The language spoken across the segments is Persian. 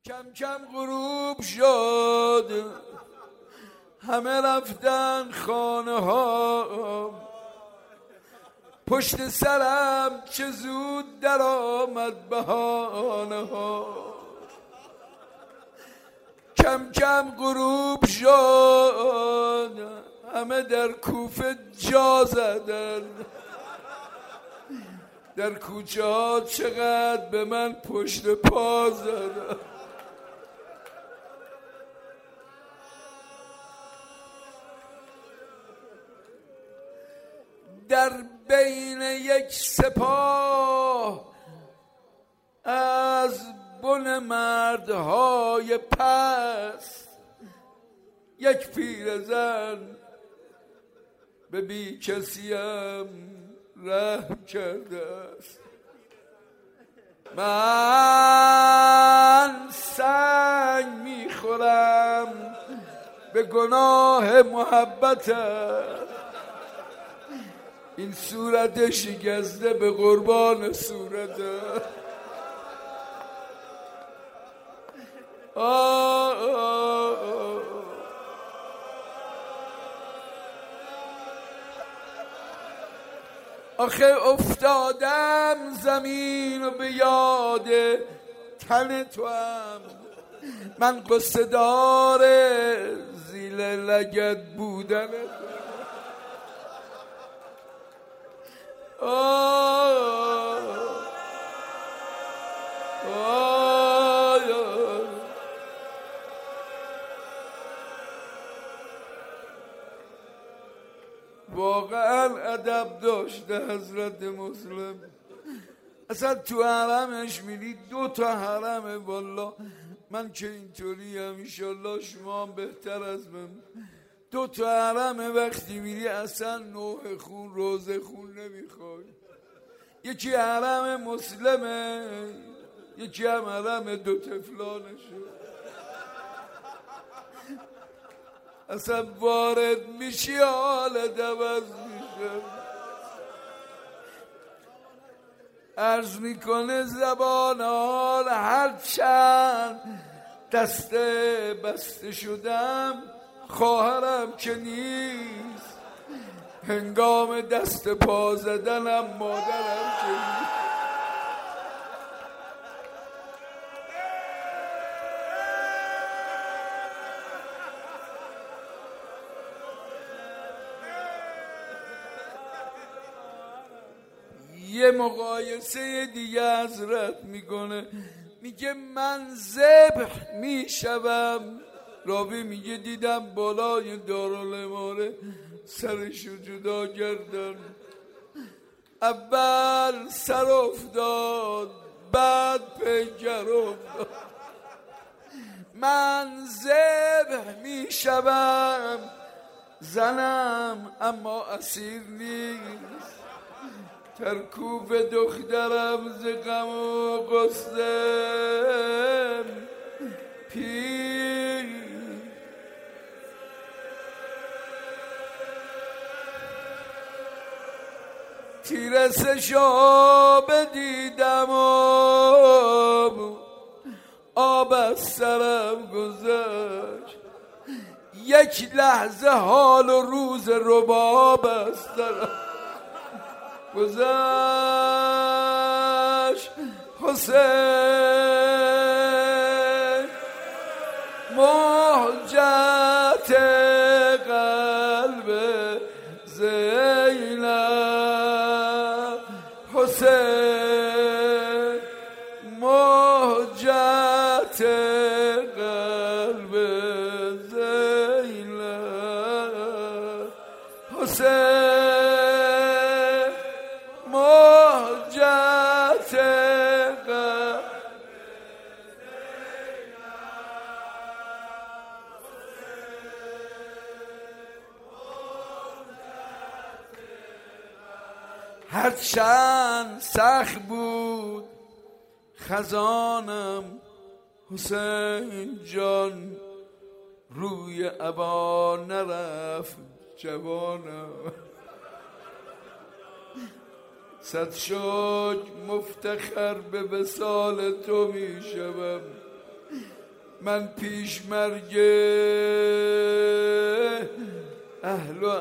کم کم غروب شد، همه رفتن خانه ها، پشت سرم چه زود در آمد بهانه ها. کم کم غروب شد، همه در کوفه جا زدن، در کوچه ها چقدر به من پشت پا زدن. در بین یک سپاه از بن مردهای پست، یک پیرزن به بی کسیم رحم کرده است. من سنگ میخورم به گناه محبتم، این صورت شکسته به قربان صورتم. آخه افتادم زمین و به یاد تن تو هم، من قصه دار زیل لگد بودن تو. واقعا ادب داشته حضرت مسلم. اصلا تو حرمش میری 2 حرمه. والا من که اینطوری هم انشالله شما هم بهتر از من. 2 حرمه وقتی میری اصلا نوح خون روزه خون نمیخوای. یکی حرم مسلمه، یکی هم حرم 2 طفلانشه. اصلا وارد میشی حالت عوض میشه. عرض میکنه زبان حال هرچند دسته بسته شدم، خواهرم که نیست، هنگام دست پا زدنم مادرم که نیست. یه مقایسه دیگه حضرت میکنه، میگه من ذبح میشوم. راوی میگه دیدم بالای دارالاماره سرشو جدا کردن. اول سر افتاد بعد پیکر افتاد. من ذبح میشوم، زنم اما اسیر نیست. ترکوب دخترم ز غم و غصه پیر. تیرسشو بدیدم و آب از سرم گذشت. یک لحظه حال و روز رباب از سرم گذشت. حسین مهجت قلب زینب، حسین مهجت قلب زینب، حسین هرچند سخت بود خزانم، حسین جان روی ابا نرفت جوانم. صد شکر مفتخر به وصال تو می شوم. من پیش مرگ اهل و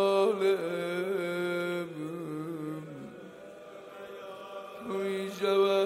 عیالم می شود